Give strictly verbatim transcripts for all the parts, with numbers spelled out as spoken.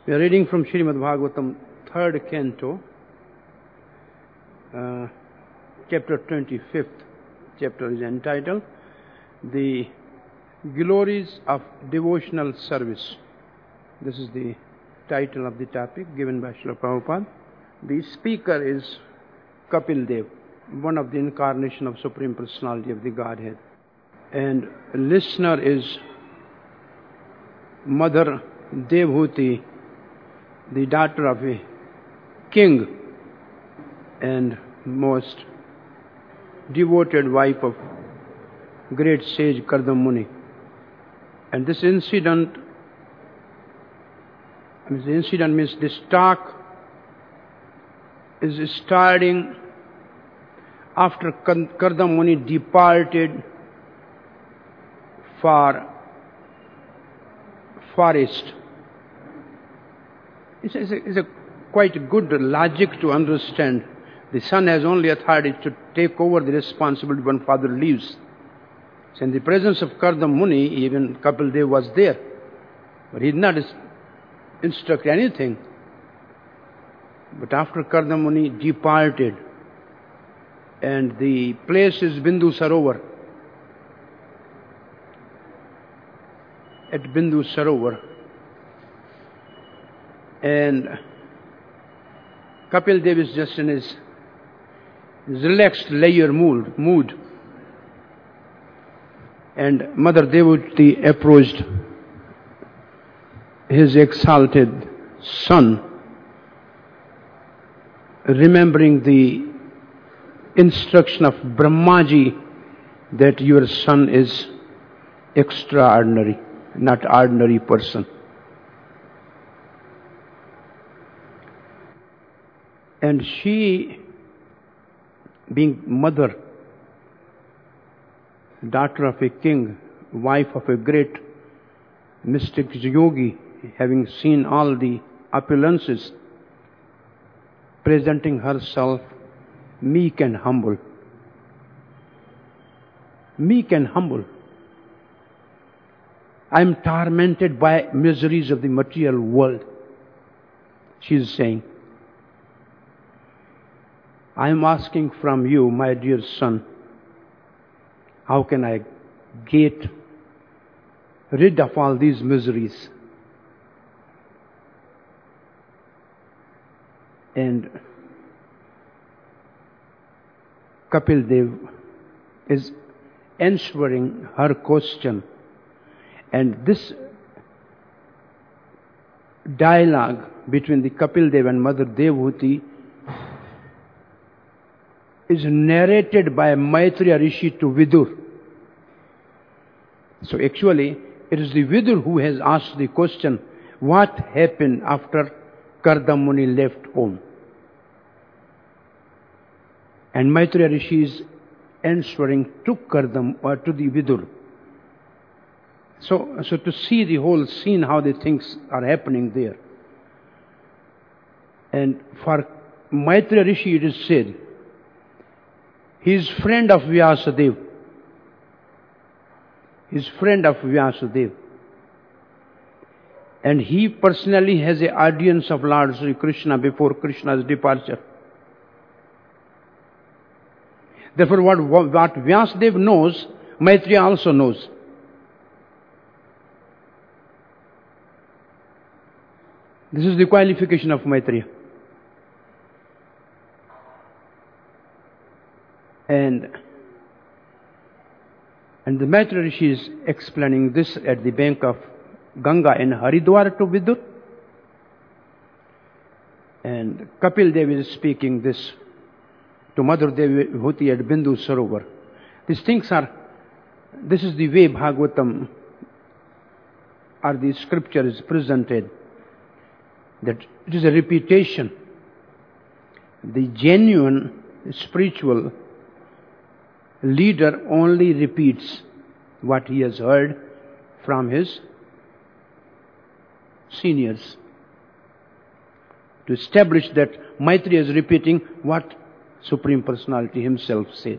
We are reading from Srimad Bhagavatam, third canto, uh, chapter twenty-fifth. Chapter is entitled The Glories of Devotional Service. This is the title of the topic given by Srila Prabhupada. The speaker is Kapil Dev, one of the incarnation of Supreme Personality of the Godhead. And listener is Mother Devhuti, the daughter of a king and most devoted wife of great sage Kardama Muni. And this incident, I mean, the incident means this talk is starting after Kardama Muni departed for forest. It's a, it's a quite good logic to understand. The son has only authority to take over the responsibility when father leaves. So in the presence of Kardama Muni, even Kapil Dev was there. But he did not instruct anything. But after Kardama Muni departed, and the place is Bindu Sarovar. At Bindu Sarovar. And Kapil Dev is just in his, his relaxed layer mood, mood. And Mother Devhuti approached his exalted son, remembering the instruction of Brahmaji that your son is extraordinary, not ordinary person. And she, being mother, daughter of a king, wife of a great mystic yogi, having seen all the opulences, presenting herself meek and humble. Meek and humble. I am tormented by miseries of the material world, she is saying. I am asking from you, my dear son, how can I get rid of all these miseries? And Kapil Dev is answering her question. And this dialogue between the Kapil Dev and Mother Devhuti is narrated by Maitreya Rishi to Vidur. So actually, it is the Vidur who has asked the question, what happened after Kardama Muni left home? And Maitreya Rishi is answering to Kardama, or to the Vidur. So, so to see the whole scene, how the things are happening there. And for Maitreya Rishi it is said, he is friend of Vyasadeva. He is friend of Vyasadeva. And he personally has an audience of Lord Sri Krishna before Krishna's departure. Therefore, what, what Vyasadeva knows, Maitreya also knows. This is the qualification of Maitreya. And, and the Maitreya Rishi is explaining this at the bank of Ganga in Haridwar to Vidur. And Kapil Dev is speaking this to Mother Devhuti at Bindu Sarovar. These things are, this is the way Bhagavatam or the scripture is presented. That it is a repetition. The genuine spiritual leader only repeats what he has heard from his seniors. To establish that Maitreya is repeating what Supreme Personality himself said.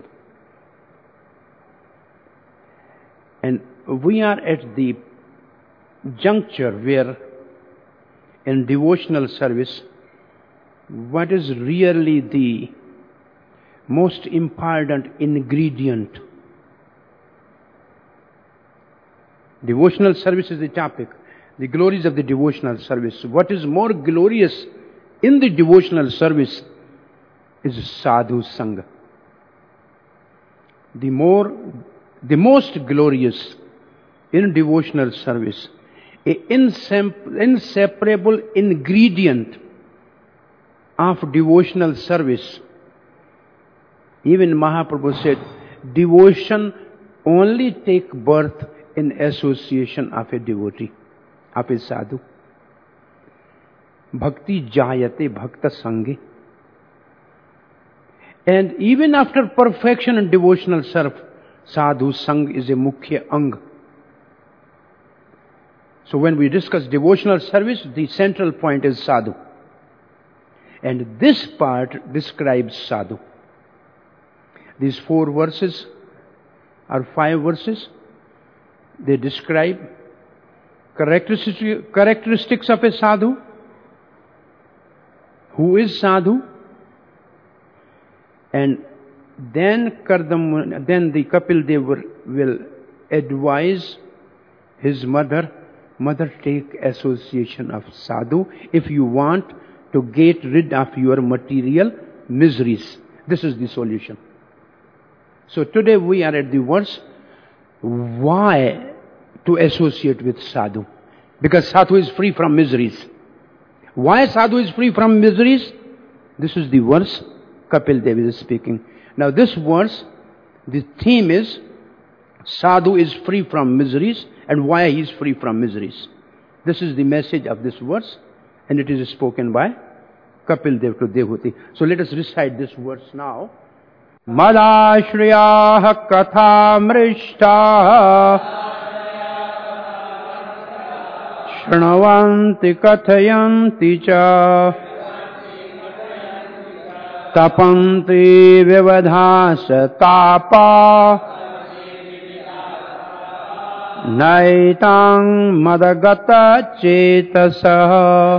And we are at the juncture where in devotional service, what is really the most important ingredient? Devotional service is the topic. The glories of the devotional service. What is more glorious in the devotional service is sadhu sangha. The more, the most glorious in devotional service, an inseparable ingredient of devotional service. Even Mahaprabhu said, devotion only take birth in association of a devotee, of a sadhu. Bhakti jayate bhakta sange. And even after perfection in devotional service, sadhu sang is a mukhya ang. So when we discuss devotional service, the central point is sadhu. And this part describes sadhu. These four verses, or five verses, they describe characteristics, characteristics of a sadhu. Who is sadhu? And then Kardam, then the Kapil Dev will advise his mother, mother, take association of sadhu if you want to get rid of your material miseries. This is the solution. So today we are at the verse, why to associate with sadhu? Because sadhu is free from miseries. Why sadhu is free from miseries? This is the verse Kapil Dev is speaking. Now this verse, the theme is sadhu is free from miseries, and why he is free from miseries. This is the message of this verse, and it is spoken by Kapil Dev to Devahuti. So let us recite this verse now. Madashriyaha katha mrishtaha shrunavanti kathayanti cha tapanti vivadhasa tapa naitang madagata chetasaha.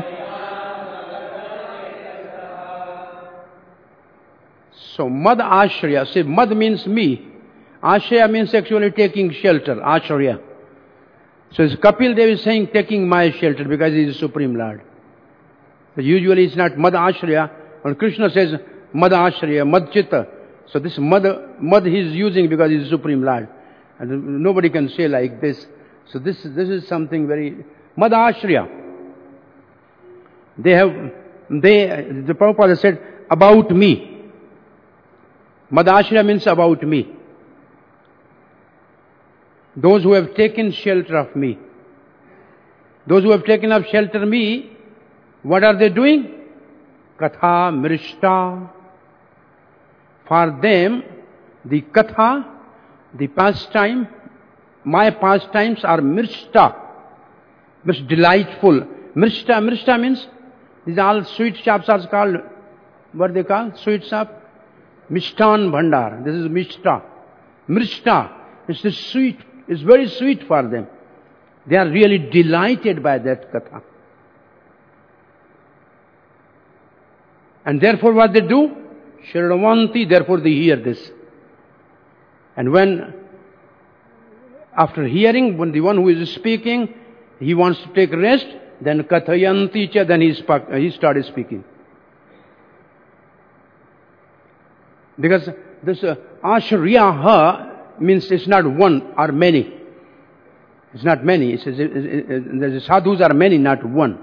So mad ashraya, say mad means me. Ashraya means actually taking shelter, ashraya. So Kapil Dev is saying taking my shelter because he is the Supreme Lord. So usually it's not mad ashraya. When Krishna says mad ashraya, mad chitta. So this mad, mad he is using because he is the Supreme Lord. And nobody can say like this. So this, this is something very, mad ashraya. They have, they, the Prabhupada said, about me. Madashriya means about me. Those who have taken shelter of me. Those who have taken up shelter of me, what are they doing? Katha mrishta. For them, the katha, the pastime, my pastimes are mrishta. Means delightful. Mrishta, mrishta means, these all sweet shops are called, what they call? Sweet shop? Mishtan Bhandar. This is Mishta. Mrishta. It's the sweet. It's very sweet for them. They are really delighted by that katha. And therefore what they do? Shravanti, therefore they hear this. And when, after hearing, when the one who is speaking, he wants to take rest, then kathayanti cha, then he, sp- he started speaking. Because this uh, ashriyaha means it's not one or many. It's not many. It says, it, it, it, the sadhus are many, not one.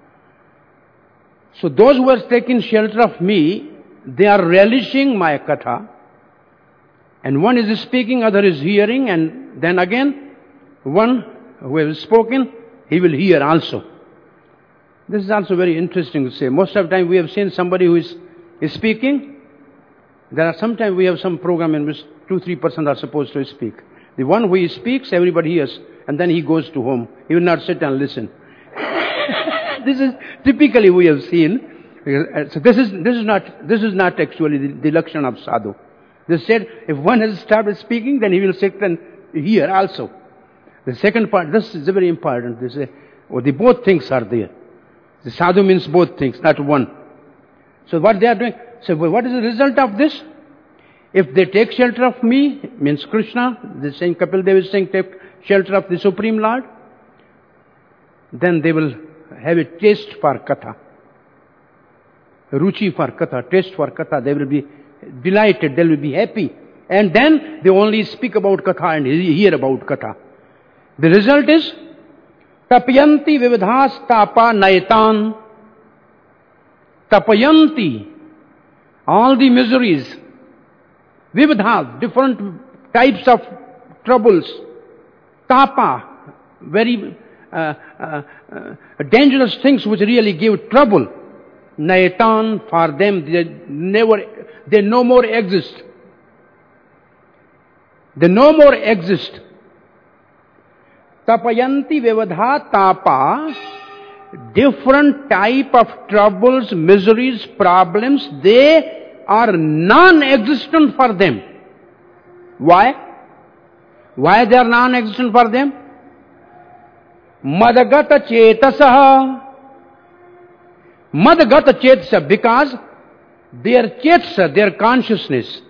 So those who are taking shelter of me, they are relishing my katha. And one is speaking, other is hearing, and then again, one who has spoken, he will hear also. This is also very interesting to say. Most of the time we have seen somebody who is, is speaking. There are sometimes we have some program in which two, three percent are supposed to speak. The one who speaks, everybody hears, and then he goes to home. He will not sit and listen. This is typically we have seen. So this is this is not this is not actually the, the Lakshana of sadhu. They said if one has started speaking, then he will sit and hear also. The second part, this is very important. They say, oh, the both things are there. The sadhu means both things, not one. So what they are doing? So what is the result of this? If they take shelter of me, means Krishna, the same Kapil Dev is saying, take shelter of the Supreme Lord, then they will have a taste for Katha. Ruchi for Katha, taste for Katha. They will be delighted, they will be happy. And then they only speak about Katha and hear about Katha. The result is, Tapayanti vividhas tapa naitan. Tapayanti, all the miseries, vividhas, different types of troubles. Tapa, very uh, uh, uh, dangerous things which really give trouble. Naitan, for them, they never, they no more exist. They no more exist. Tapayanti vivadha tapa, different type of troubles, miseries, problems, they are non-existent for them. Why? Why they are non-existent for them? Madagata chetasaha. Madagata chetasa, because their chetasa, their consciousness,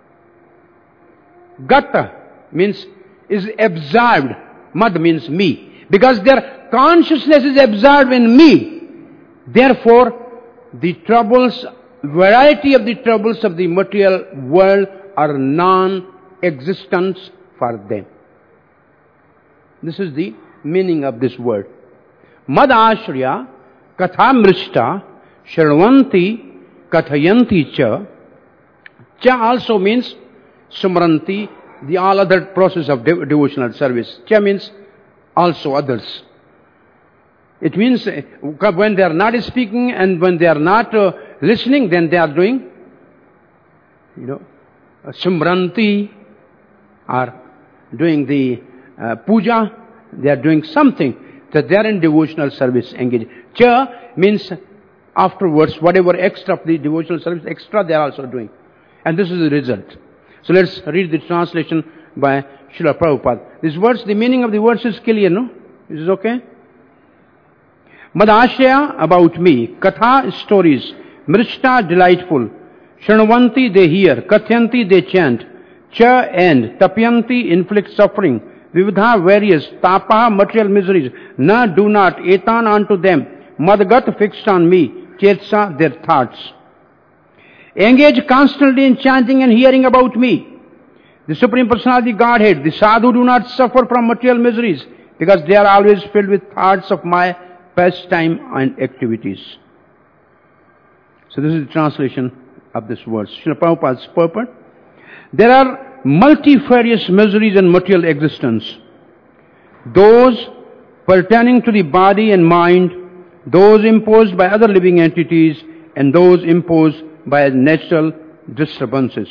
gata means is absorbed. Mad means me. Because their consciousness is absorbed in me. Therefore, the troubles, variety of the troubles of the material world are non-existent for them. This is the meaning of this word. Mad ashraya kathamrishta sharvanti kathayanti cha. Cha also means sumranti, the all other process of de- devotional service. Cha means also others. It means uh, when they are not speaking and when they are not uh, listening, then they are doing, you know, uh, sumranti, or doing the uh, puja. They are doing something that they are in devotional service engaged. Cha means afterwards, whatever extra of the devotional service, extra they are also doing. And this is the result. So let's read the translation by Srila Prabhupada. These words, the meaning of the words is clear, no? Is it okay? Madashya, about me. Katha, stories. Mrishta, delightful. Shanvanti, they hear. Kathyanti, they chant. Cha, end. Tapyanti, inflict suffering. Vividha, various. Tapa, material miseries. Na, do not. Etan, unto them. Madgat, fixed on me. Chetsa, their thoughts. Engage constantly in chanting and hearing about me. The Supreme Personality Godhead. The sadhu do not suffer from material miseries because they are always filled with thoughts of my pastime and activities. So this is the translation of this verse. Srila Prabhupada's purport. There are multifarious miseries in material existence. Those pertaining to the body and mind, those imposed by other living entities, and those imposed by natural disturbances.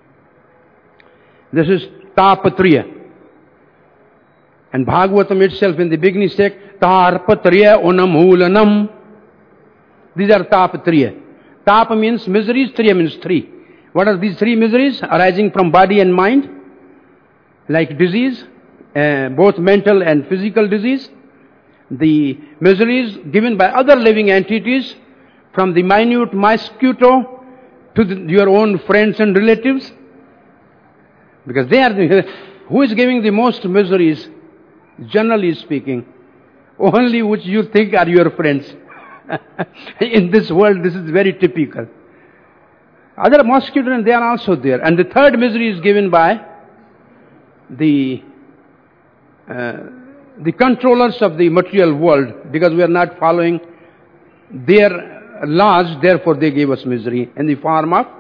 This is Tapatriya. And Bhagavatam itself in the beginning says, Tarpatriya unamulanam. These are Tapatriya. Tapa means miseries, Triya means three. What are these three miseries? Arising from body and mind, like disease, uh, both mental and physical disease. The miseries given by other living entities, from the minute mosquito to the, your own friends and relatives. Because they are the, who is giving the most miseries, generally speaking? Only which you think are your friends. In this world, this is very typical. Other mosquitoes, they are also there. And the third misery is given by the uh, the controllers of the material world, because we are not following their laws, therefore they gave us misery in the form of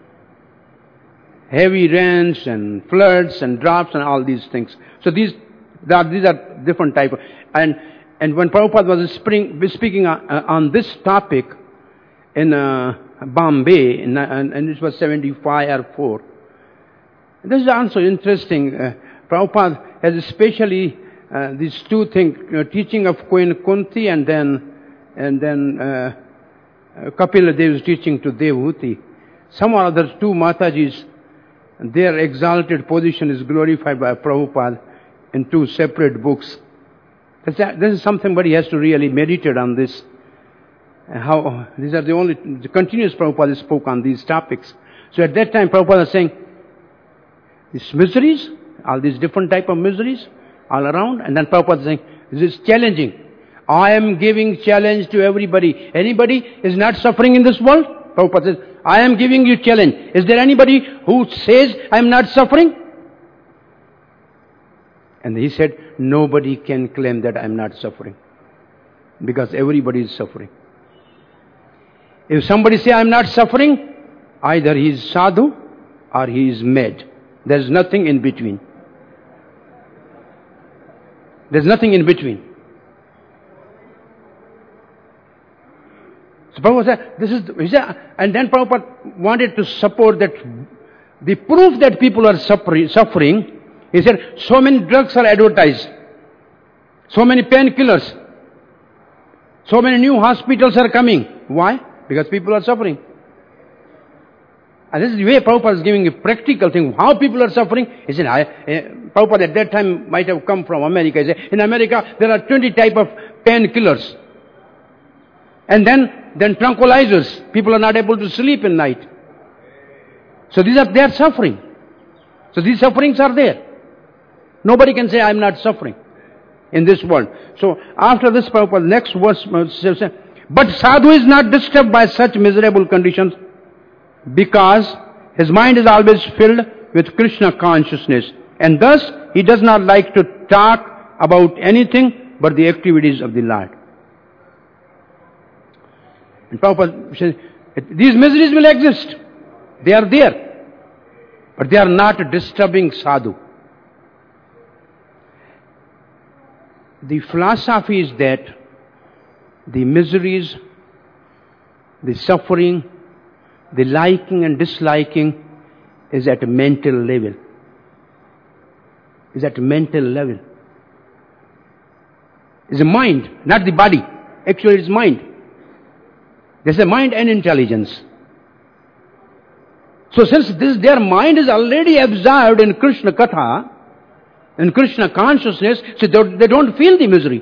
heavy rains and floods and droughts and all these things. So these, that, these are different type of, and and when Prabhupada was spring, speaking on, uh, on this topic in uh, Bombay, in, uh, and it was seventy-five or four. This is also interesting. Uh, Prabhupada has especially uh, these two things, uh, teaching of Queen Kunti and then and then uh, Kapila Dev's teaching to Devahuti. Some or other two Matajis, their exalted position is glorified by Prabhupada in two separate books. This is something somebody has to really meditate on this. how, these are the only, the continuous Prabhupada spoke on these topics. So at that time Prabhupada was saying, these miseries, all these different type of miseries all around, and then Prabhupada is saying, this is challenging. I am giving challenge to everybody. Anybody is not suffering in this world? Prabhupada says, I am giving you challenge. Is there anybody who says I am not suffering? And he said, nobody can claim that I am not suffering. Because everybody is suffering. If somebody say I am not suffering, either he is sadhu or he is mad. There is nothing in between. There is nothing in between. So Prabhupada said, this is, he said, and then Prabhupada wanted to support that the proof that people are suffering, suffering, he said, so many drugs are advertised, so many painkillers, so many new hospitals are coming. Why? Because people are suffering. And this is the way Prabhupada is giving a practical thing. How people are suffering? He said, I, uh, Prabhupada at that time might have come from America. He said, in America there are twenty type of painkillers. And then, then tranquilizers. People are not able to sleep in night. So these are, they are suffering. So these sufferings are there. Nobody can say, I am not suffering in this world. So after this Prabhupada, next verse says, but sadhu is not disturbed by such miserable conditions because his mind is always filled with Krishna consciousness. And thus, he does not like to talk about anything but the activities of the Lord. And Prabhupada says, these miseries will exist. They are there. But they are not disturbing sadhu. The philosophy is that the miseries, the suffering, the liking and disliking is at a mental level. Is at a mental level. It's a mind, not the body. Actually it's mind. There's a mind and intelligence. So since this, their mind is already absorbed in Krishna Katha, in Krishna consciousness, so they don't feel the misery.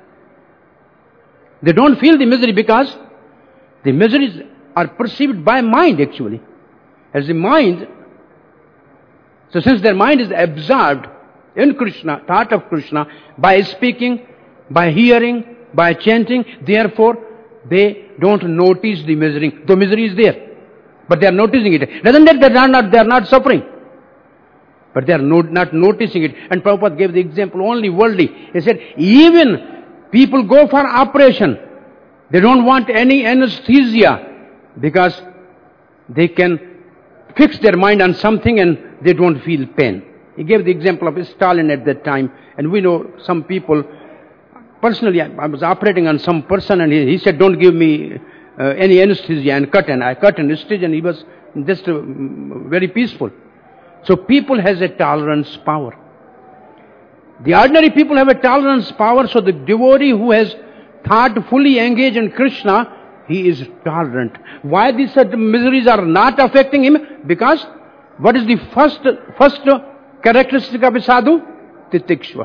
They don't feel the misery because the miseries are perceived by mind actually. As the mind, so since their mind is absorbed in Krishna, thought of Krishna, by speaking, by hearing, by chanting, therefore they don't notice the misery. The misery is there, but they are noticing it. Doesn't that they are not, they are not suffering? But they are not, not noticing it. And Prabhupada gave the example only worldly. He said, even people go for operation. They don't want any anesthesia because they can fix their mind on something and they don't feel pain. He gave the example of Stalin at that time. And we know some people, personally I, I was operating on some person and he, he said, don't give me uh, any anesthesia and cut. And I cut and stitched and he was just uh, very peaceful. So people has a tolerance power. The ordinary people have a tolerance power, so the devotee who has thought fully engaged in Krishna, he is tolerant. Why these miseries are not affecting him? Because what is the first first characteristic of a sadhu? Titikshva.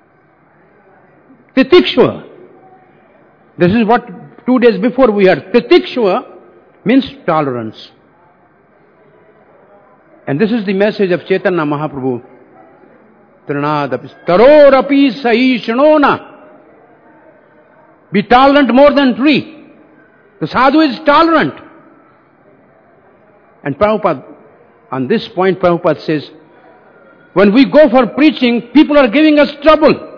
Titikshva. This is what two days before we heard. Titikshva means tolerance. And this is the message of Chaitanya Mahaprabhu. Trinadapi tarorapi sahishanona. Be tolerant more than tree. The sadhu is tolerant. And Prabhupada, on this point Prabhupada says, when we go for preaching, people are giving us trouble.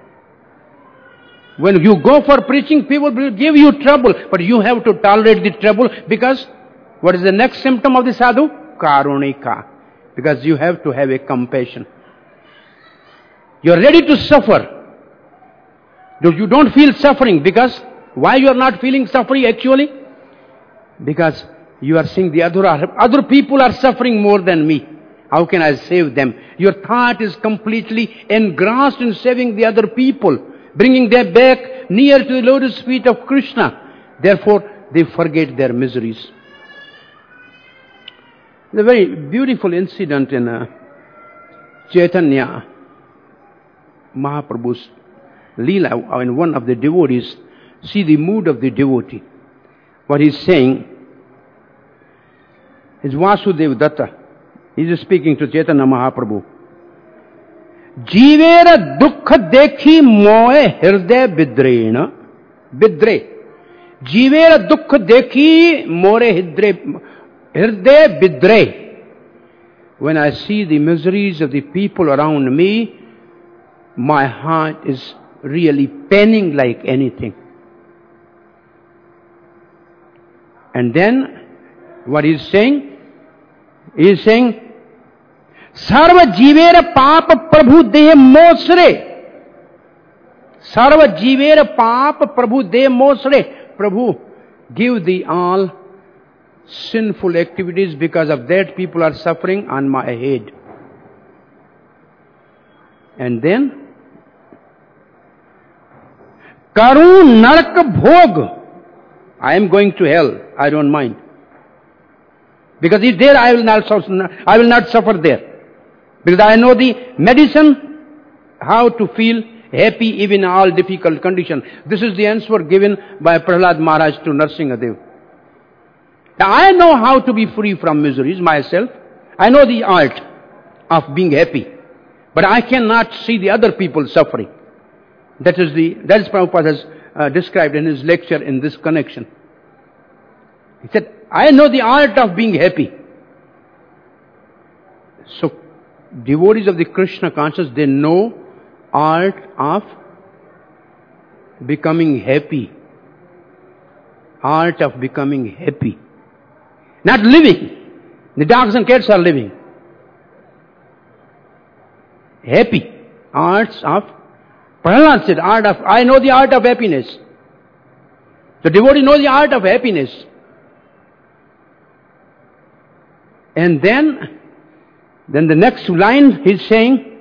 When you go for preaching, people will give you trouble. But you have to tolerate the trouble because what is the next symptom of the sadhu? Karunika. Because you have to have a compassion. You are ready to suffer. You don't feel suffering because why you are not feeling suffering actually? Because you are seeing the other, other people are suffering more than me. How can I save them? Your thought is completely engrossed in saving the other people, bringing them back near to the lotus feet of Krishna. Therefore, they forget their miseries. It's a very beautiful incident in uh, Chaitanya Mahaprabhu's Leela, when one of the devotees see the mood of the devotee. what he's saying is Vasudeva Datta. He's speaking to Chaitanya Mahaprabhu. Jivera dukha dekhi moe hirday bidrena. Bidre. Jivera dukha dekhi more hirday bidre. When I see the miseries of the people around me, my heart is really paining like anything. And then, what he's saying? He is saying, Sarva jivera papa prabhu deh mosre. Sarva jivera papa prabhu deh mosre. Prabhu, give thee all sinful activities, because of that people are suffering on my head. And then, Karu nark bhog. I am going to hell. I don't mind. Because if there, I will not suffer, I will not suffer there. Because I know the medicine, how to feel happy even in all difficult conditions. This is the answer given by Prahlad Maharaj to Narsingadev. Now I know how to be free from miseries myself. I know the art of being happy. But I cannot see the other people suffering. That is the, that is Prabhupada has uh, described in his lecture in this connection. He said, I know the art of being happy. So, devotees of the Krishna consciousness, they know art of becoming happy. Art of becoming happy. Not living. The dogs and cats are living. Happy. Arts of, Prahlad said, art of, I know the art of happiness. The devotee knows the art of happiness. And then, then the next line he's saying,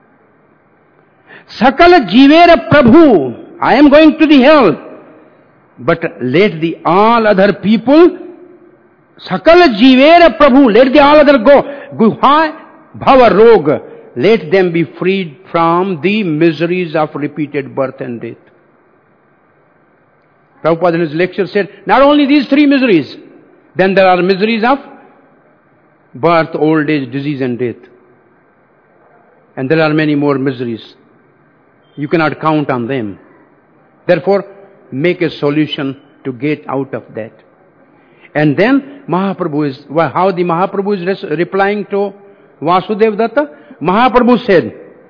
Sakala jivera prabhu, I am going to the hell, but let the all other people, Sakala jivera prabhu, let the all other go. Guha bhava roga, let them be freed from the miseries of repeated birth and death. Prabhupada in his lecture said, not only these three miseries, then there are miseries of birth, old age, disease and death. And there are many more miseries. You cannot count on them. Therefore, make a solution to get out of that. And then Mahaprabhu is, well, how the Mahaprabhu is res- replying to Vasudeva Datta? Mahaprabhu said,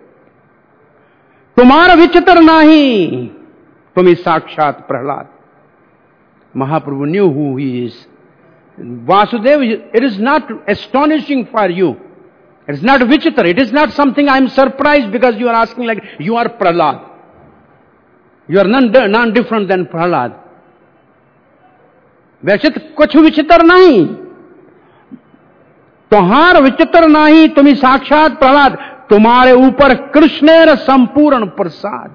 Tumhara vichitar nahi, tumi sakshat Prahlad. Mahaprabhu knew who he is. Vasudeva, it is not astonishing for you. It is not vichitra. It is not something I am surprised because you are asking like, you are Prahlad. You are none, none different than Prahlad. वैसे कुछ विचित्र नहीं, तुम्हार विचित्र नहीं, तुम्ही साक्षात प्रहलाद, तुम्हारे ऊपर कृष्णेर संपूर्ण प्रसाद.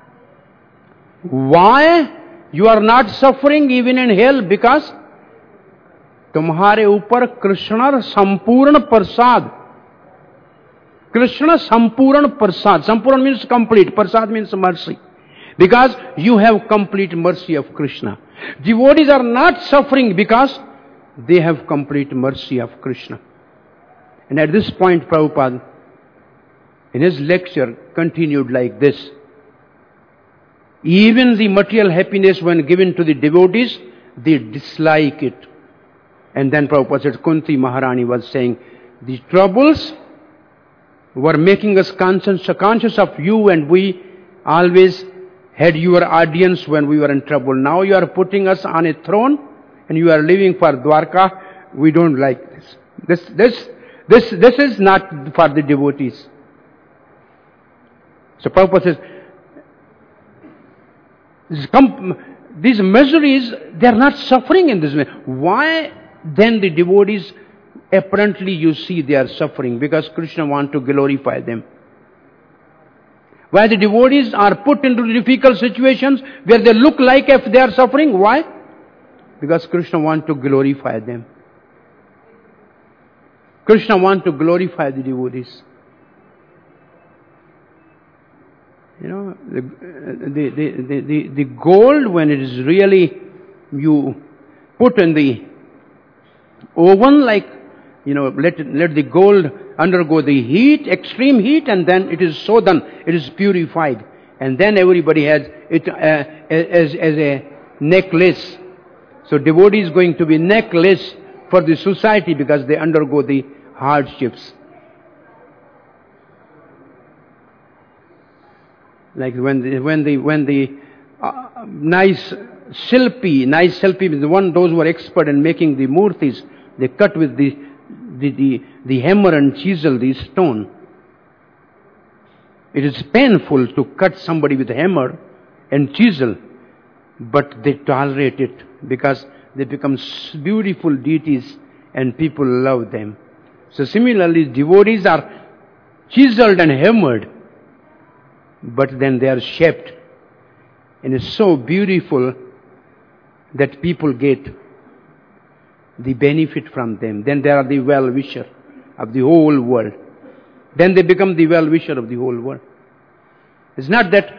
Why you are not suffering even in hell? Because तुम्हारे ऊपर कृष्ण संपूर्ण प्रसाद. Krishna Sampurna Prasad. Sampurna means complete. Prasad means mercy. Because you have complete mercy of Krishna. Devotees are not suffering because they have complete mercy of Krishna. And at this point, Prabhupada, in his lecture, continued like this. Even the material happiness when given to the devotees, they dislike it. And then Prabhupada said, Kunti Maharani was saying, the troubles were making us conscious, conscious of you, and we always had your audience when we were in trouble. Now you are putting us on a throne and you are leaving for Dwarka. We don't like this. This, this, this, this is not for the devotees. So Prabhupada says, these miseries, they are not suffering in this way. Why then the devotees, apparently you see they are suffering? Because Krishna wants to glorify them. Why the devotees are put into difficult situations where they look like if they are suffering? Why? Because Krishna wants to glorify them. Krishna wants to glorify the devotees. You know, the, the, the, the, the gold, when it is really, you put in the oven, like, you know, let, let the gold undergo the heat, extreme heat, and then it is so done, it is purified. And then everybody has it uh, as, as a necklace. So devotee is going to be necklace for the society because they undergo the hardships. Like when the, when the, when the uh, nice Shilpi, nice Shilpi is the one, those who are expert in making the murtis, they cut with the, the, the, the hammer and chisel the stone. It is painful to cut somebody with a hammer and chisel, but they tolerate it because they become beautiful deities and people love them. So similarly, devotees are chiseled and hammered, but then they are shaped. And it's so beautiful that people get the benefit from them. Then they are the well-wisher of the whole world. Then they become the well-wisher of the whole world. It's not that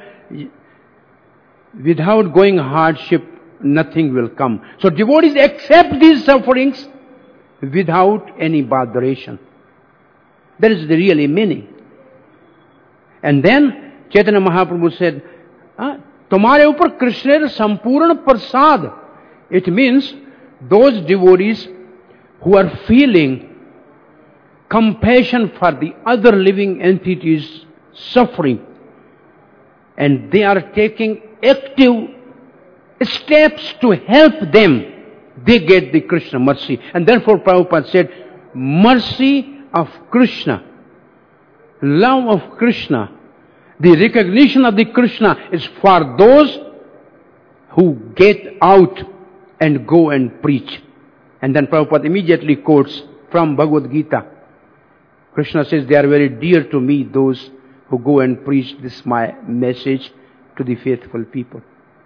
without going hardship, nothing will come. So devotees accept these sufferings without any botheration. That is the really meaning. And then Chaitanya Mahaprabhu said, ah, Tumhare upar Krishna sampurna prasad. It means those devotees who are feeling compassion for the other living entities suffering, and they are taking active steps to help them, they get the Krishna mercy. And therefore Prabhupada said, mercy of Krishna, love of Krishna, the recognition of the Krishna is for those who get out and go and preach. And then Prabhupada immediately quotes from Bhagavad Gita. Krishna says, they are very dear to me, those who go and preach this my message to the faithful people.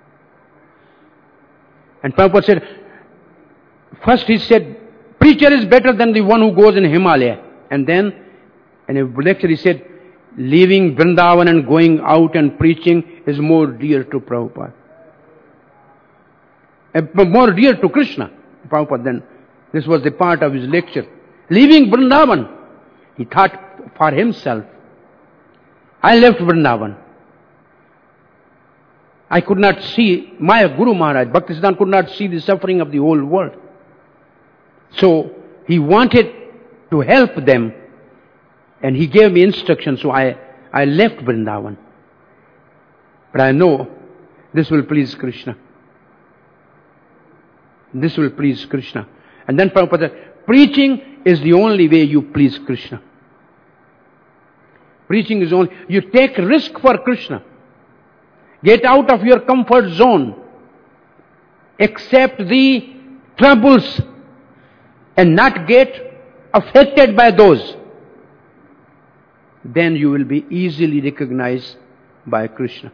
And Prabhupada said, first he said, preacher is better than the one who goes in Himalaya. And then in a lecture he said, leaving Vrindavan and going out and preaching is more dear to Prabhupada. More dear to Krishna. Prabhupada then, this was the part of his lecture. Leaving Vrindavan, he thought for himself. I left Vrindavan. I could not see, my Guru Maharaj, Bhaktisiddhanta could not see the suffering of the whole world. So he wanted to help them, and he gave me instructions, so I, I left Vrindavan. But I know this will please Krishna. This will please Krishna. And then Prabhupada said, preaching is the only way you please Krishna. Preaching is only, you take risk for Krishna. Get out of your comfort zone. Accept the troubles and not get affected by those. Then you will be easily recognized by Krishna.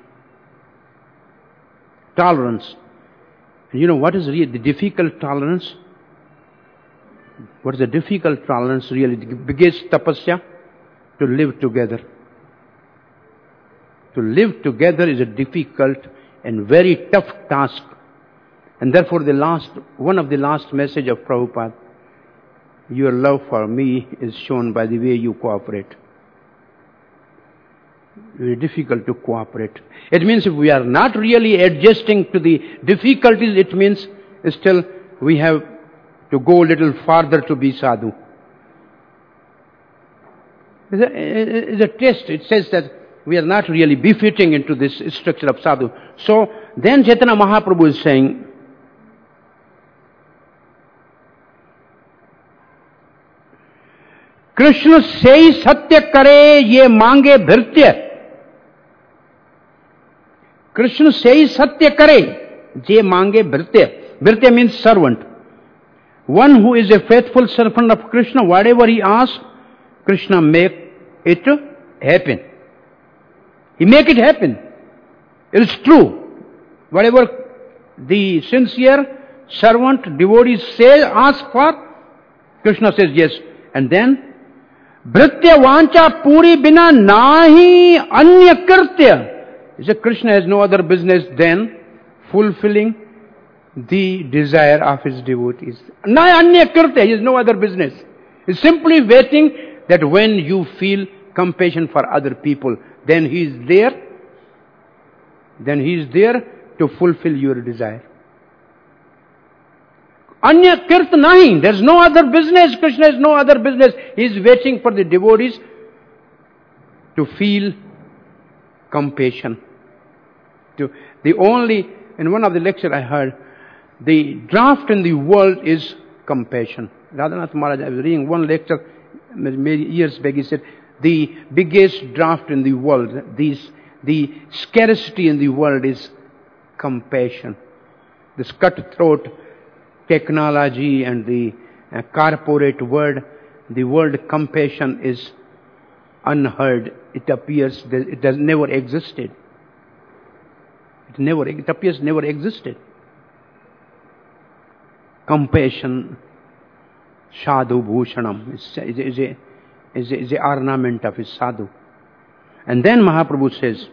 Tolerance. And you know what is really the difficult tolerance? What is the difficult tolerance really? The biggest tapasya? To live together. To live together is a difficult and very tough task. And therefore the last, one of the last message of Prabhupada, your love for me is shown by the way you cooperate. Very difficult to cooperate. It means if we are not really adjusting to the difficulties, it means still we have to go a little farther to be sadhu. It's a, it's a test. It says that we are not really befitting into this structure of sadhu. So then Chaitanya Mahaprabhu is saying, Krishna says satya kare ye mange bhritya. Krishna says satya kare ye mange bhritya. Bhritya means servant. One who is a faithful servant of Krishna, whatever he asks, Krishna make it happen. He make it happen. It is true. Whatever the sincere servant, devotee say, ask for, Krishna says yes. And then, Bhritya vancha puri bina nahi anya kirtya. He said Krishna has no other business than fulfilling the desire of his devotees. Na anya kirte, he has no other business. He's simply waiting that when you feel compassion for other people, then he is there, then he is there to fulfill your desire. Anya kirt nahi, there's no other business. Krishna has no other business. He is waiting for the devotees to feel compassion. To, the only, in one of the lectures I heard, the draft in the world is compassion. Radhanath Maharaj, I was reading one lecture many years back, he said, the biggest draft in the world, these, the scarcity in the world is compassion. This cutthroat technology and the uh, corporate word, the word compassion is unheard. It appears that it has never existed. It never, it appears never existed. Compassion, sadhu bhushanam, is, is, is, a, is, a, is a ornament of his sadhu. And then Mahaprabhu says,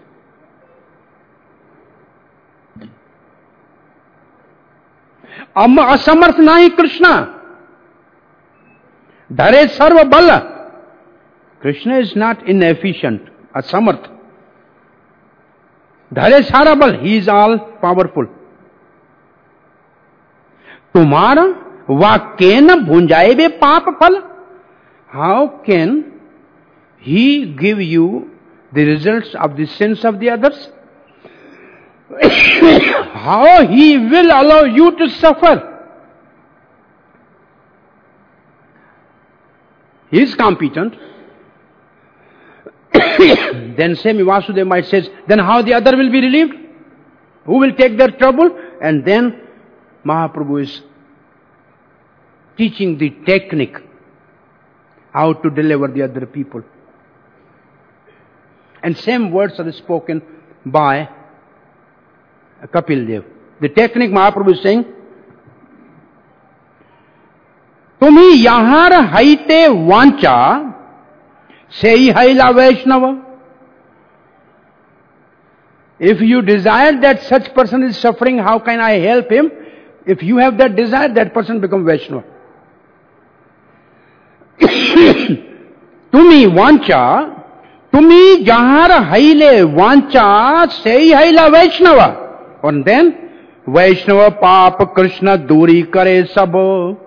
asamarth nahi Krishna, dhare sarva bala. Krishna is not inefficient, asamarth. Dhare sara bal, he is all powerful. Tumhara vakena bhunjaibe papa phala. How can he give you the results of the sins of the others? How he will allow you to suffer? He is competent. Then Swami Vasudeva might say, then how the other will be relieved? Who will take their trouble? And then Mahaprabhu is teaching the technique how to deliver the other people. And same words are spoken by Kapil Dev. The technique Mahaprabhu is saying, Tumi yahar haite vancha sei haila Vaishnava. If you desire that such person is suffering, how can I help him? If you have that desire, that person becomes Vaishnava. Tumi vancha, tumi jahar haile vancha sei haila Vaishnava. And then, Vaishnava Papa Krishna Duri Kare Sabo.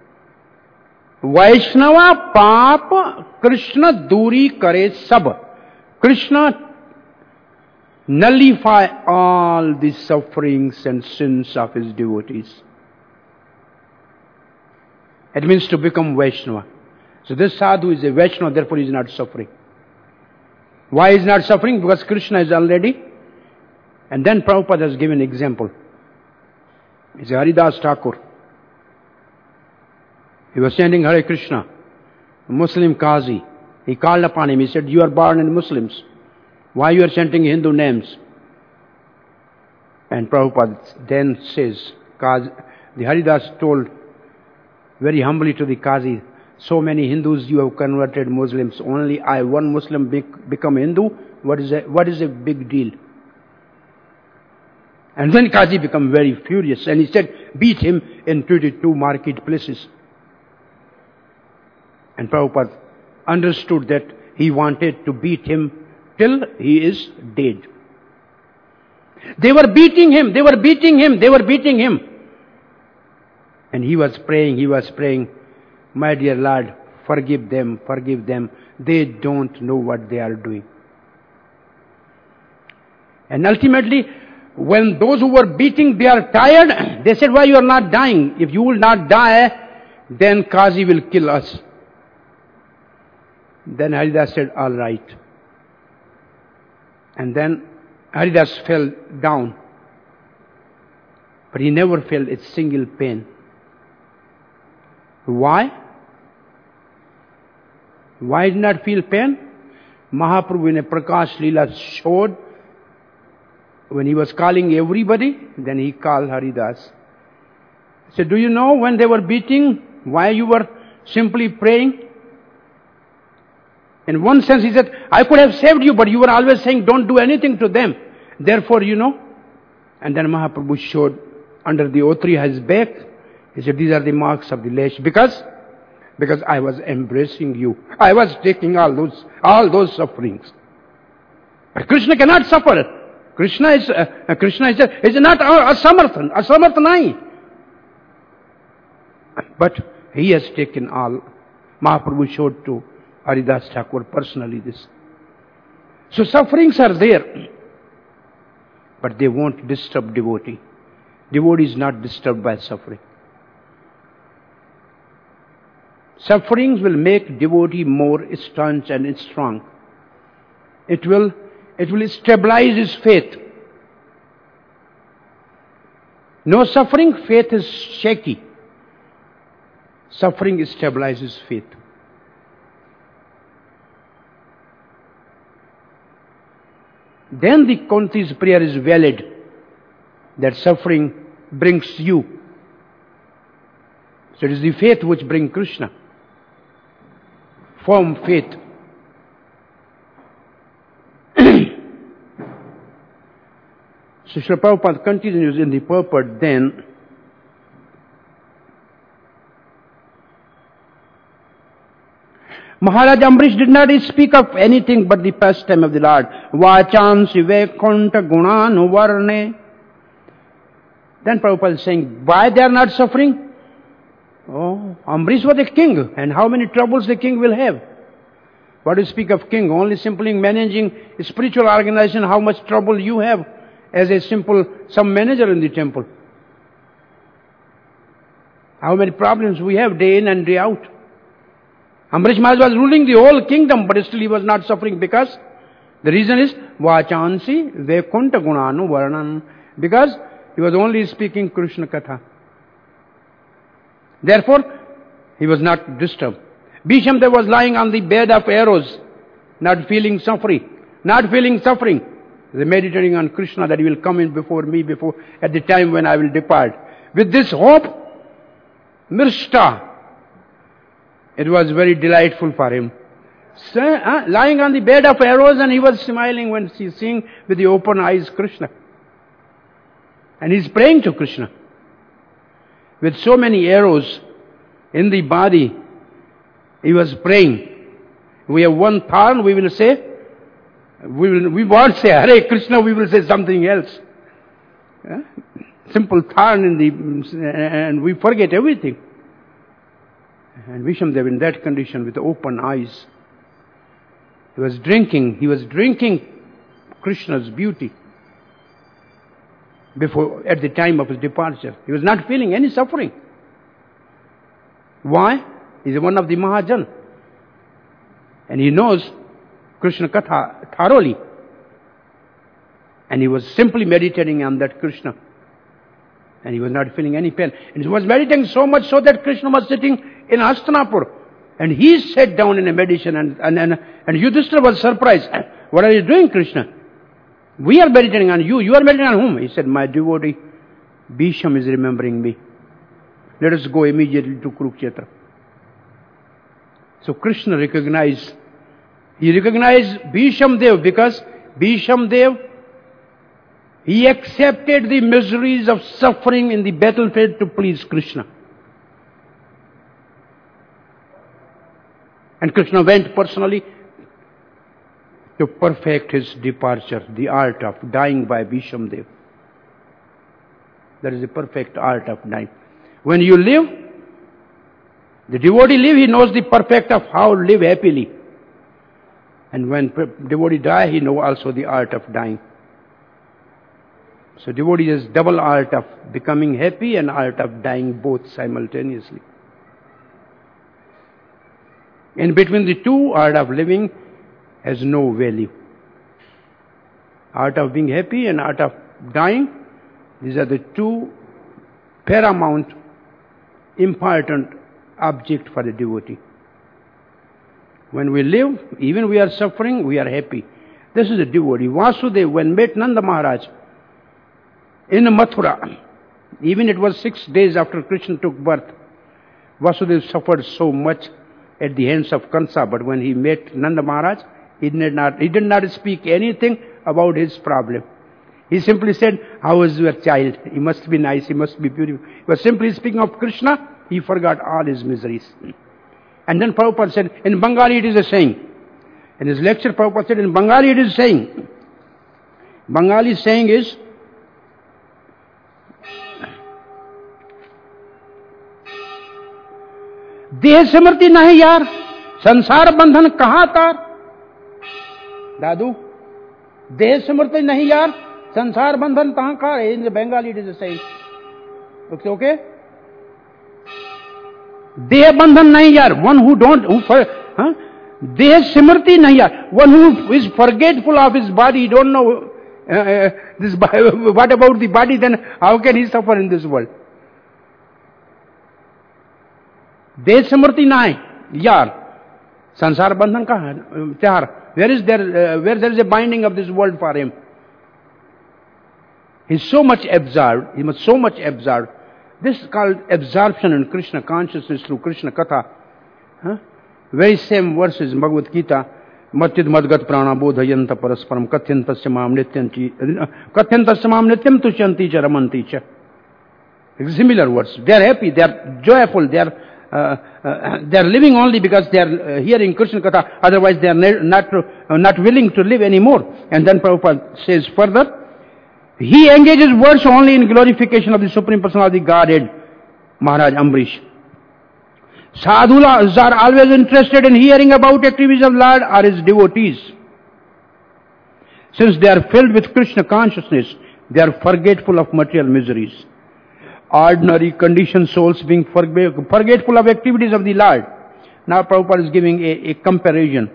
Vaishnava Papa Krishna Duri Kare Sab. Krishna nullify all the sufferings and sins of his devotees. It means to become Vaishnava. So this sadhu is a Vaishnava, therefore he is not suffering. Why is not suffering? Because Krishna is already. And then Prabhupada has given an example. It's Haridas Thakur. He was chanting Hare Krishna, a Muslim Qazi. He called upon him. He said, you are born in Muslims. Why you are chanting Hindu names? And Prabhupada then says, the Haridas told very humbly to the Qazi, so many Hindus you have converted Muslims. Only I, one Muslim, become Hindu. What is a, what is a big deal? And then Qazi became very furious and he said, beat him in twenty-two marketplaces. And Prabhupada understood that he wanted to beat him till he is dead. They were beating him, they were beating him, they were beating him. And he was praying, he was praying, my dear Lord, forgive them, forgive them. They don't know what they are doing. And ultimately, when those who were beating, they are tired, they said, why you are not dying? If you will not die, then Qazi will kill us. Then Haridas said, all right. And then Haridas fell down. But he never felt a single pain. Why? Why did not feel pain? Mahaprabhu in a Prakash Leela showed, when he was calling everybody, then he called Haridas. He said, do you know when they were beating, why you were simply praying? In one sense, he said, I could have saved you, but you were always saying, don't do anything to them. Therefore, you know. And then Mahaprabhu showed under the otri his back. He said, these are the marks of the lash. Because? Because I was embracing you. I was taking all those, all those sufferings. But Krishna cannot suffer. Krishna is, uh, Krishna is, uh, is not a samarthan, a samarthanai. But he has taken all. Mahaprabhu showed to Haridas Thakur personally this. So sufferings are there, but they won't disturb devotee. Devotee is not disturbed by suffering. Sufferings will make devotee more staunch and strong. It will, it will stabilize his faith. No suffering, faith is shaky. Suffering stabilizes faith. Then the Kunti's prayer is valid, that suffering brings you. So it is the faith which brings Krishna. Firm faith. So Srila Prabhupada continues in the purport then. Maharaj Ambrish did not speak of anything but the pastime of the Lord. Vachansi Vaikunta Gunanu Varne. Then Prabhupada is saying, why they are not suffering? Oh, Ambrish was a king, and how many troubles the king will have? What do you speak of king? Only simply managing a spiritual organization, how much trouble you have as a simple, some manager in the temple. How many problems we have day in and day out. Ambrish Maharaj was ruling the whole kingdom, but still he was not suffering because the reason is Vachansi Vaikunta Gunanu Varnan. Because he was only speaking Krishna Katha. Therefore, he was not disturbed. Bhishamdev was lying on the bed of arrows, not feeling suffering. Not feeling suffering. He was meditating on Krishna that he will come in before me before at the time when I will depart. With this hope, Mirshta, it was very delightful for him. So, uh, lying on the bed of arrows, and he was smiling when he seeing with the open eyes Krishna. And he's praying to Krishna. With so many arrows in the body, he was praying. We have one thorn, we will say, we will, we won't say Hare Krishna, we will say something else. Yeah? Simple thorn in the, and we forget everything. And Vishamdev in that condition with open eyes, he was drinking, he was drinking Krishna's beauty before, at the time of his departure. He was not feeling any suffering. Why? He's one of the Mahajan. And he knows Krishna Katha thoroughly. And he was simply meditating on that Krishna. And he was not feeling any pain. And he was meditating so much so that Krishna was sitting in Hastinapur. And he sat down in a meditation, and, and, and, and Yudhishthira was surprised. What are you doing, Krishna? We are meditating on you. You are meditating on whom? He said, my devotee Bhisham is remembering me. Let us go immediately to Kurukshetra. So Krishna recognized, he recognized Bhisham Dev because Bhisham Dev, he accepted the miseries of suffering in the battlefield to please Krishna. And Krishna went personally to perfect his departure, the art of dying by Bhisham Dev. That is the perfect art of dying. When you live, the devotee live, he knows the perfect of how live happily. And when devotee die, he knows also the art of dying. So devotee has double art of becoming happy and art of dying both simultaneously. In between the two, art of living has no value. Art of being happy and art of dying, these are the two paramount, important object for the devotee. When we live, even we are suffering, we are happy. This is a devotee. Vasudeva, when met Nanda Maharaj in Mathura, even it was six days after Krishna took birth, Vasudeva suffered so much at the hands of Kansa, but when he met Nanda Maharaj, he did not, he did not speak anything about his problem. He simply said, how is your child? He must be nice, he must be beautiful. He was simply speaking of Krishna, he forgot all his miseries. And then Prabhupada said, in Bengali it is a saying. In his lecture, Prabhupada said, in Bengali it is a saying. Bengali saying is, देह स्मृति नहीं यार, संसार बंधन कहां तार. दादू, देह स्मृति नहीं यार, संसार बंधन कहां कार. In the Bengali it is a saying. Okay, okay? देह बंधन नहीं यार, one who don't, who, huh? देह स्मृति नहीं यार, one who is forgetful of his body, he don't know uh, uh, this. What about the body? Then how can he suffer in this world? देह स्मृति नहीं यार, संसार बंधन कहां है चार. Where is there, uh, where there is a binding of this world for him? He is so much absorbed, he was so much absorbed. This is called absorption in Krishna consciousness through Krishna Katha. Huh? Very same verses in Bhagavad Gita. Matid madgat prana bodhayanta parasparam katyantasya mam nityanti katyantasya mam nityam tushyanti cha ramanti cha. Similar words. They are happy, they are joyful, they are uh, uh, they are living only because they are uh, hearing Krishna Katha. Otherwise they are not, uh, not willing to live anymore. And then Prabhupada says further, he engages words only in glorification of the Supreme Personality of Godhead, Maharaj Ambrish. Sadhus are always interested in hearing about activities of Lord or his devotees. Since they are filled with Krishna consciousness, they are forgetful of material miseries. Ordinary conditioned souls being forgetful of activities of the Lord. Now Prabhupada is giving a, a comparison.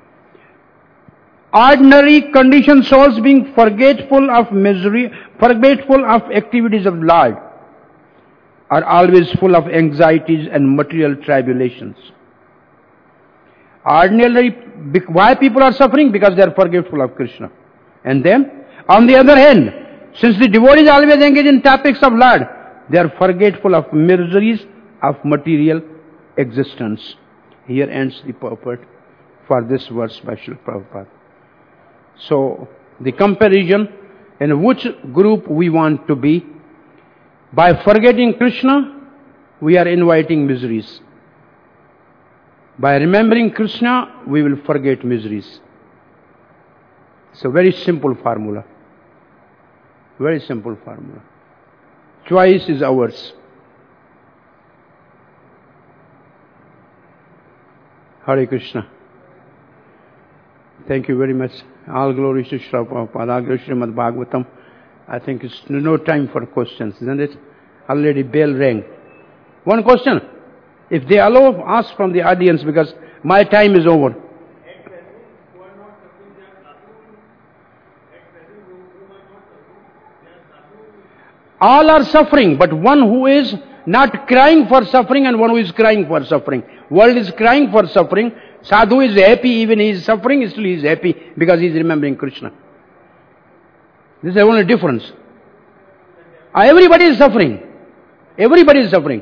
Ordinary conditioned souls being forgetful of misery, forgetful of activities of Lord, are always full of anxieties and material tribulations. Ordinarily, why people are suffering? Because they are forgetful of Krishna. And then, on the other hand, since the devotees always engage in topics of Lord, they are forgetful of miseries of material existence. Here ends the purport for this verse by Srila Prabhupada. So, the comparison in which group we want to be. By forgetting Krishna, we are inviting miseries. By remembering Krishna, we will forget miseries. It's a very simple formula. Very simple formula. Choice is ours. Hare Krishna. Thank you very much. All glories to Srila Prabhupada, all glories to Srimad Bhagavatam. I think it's no time for questions, isn't it? Already bell rang. One question. If they allow, ask from the audience because my time is over. All are suffering, but one who is not crying for suffering and one who is crying for suffering. World is crying for suffering. Sadhu is happy, even he is suffering, still he is happy because he is remembering Krishna. This is the only difference. Everybody is suffering. Everybody is suffering.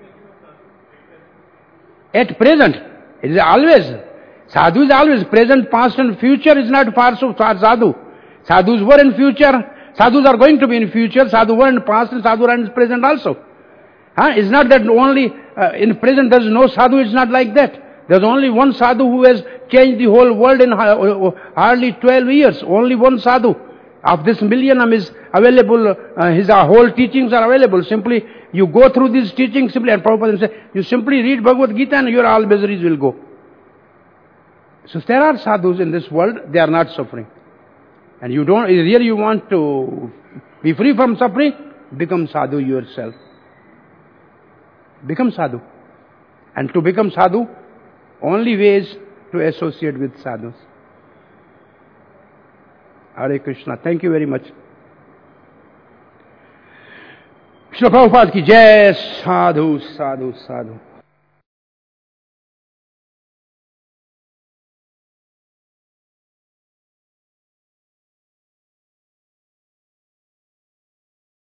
At present, it is always. Sadhu is always present, past and future is not far so far sadhu. Sadhus were in future. Sadhus are going to be in future. Sadhu were in past and sadhu are in present also. Huh? It's not that only uh, in present there is no sadhu. It's not like that. There's only one sadhu who has changed the whole world in hardly twelve years. Only one sadhu. Of this millennium is available, uh, his uh, whole teachings are available. Simply, you go through these teachings simply, and Prabhupada says, you simply read Bhagavad Gita and your all miseries will go. So there are sadhus in this world, they are not suffering. And you don't, really you want to be free from suffering, become sadhu yourself. Become sadhu. And to become sadhu, only way is to associate with sadhus. Hare Krishna. Thank you very much. Srila Prabhupada ki jai. Sadhu, sadhu, sadhu.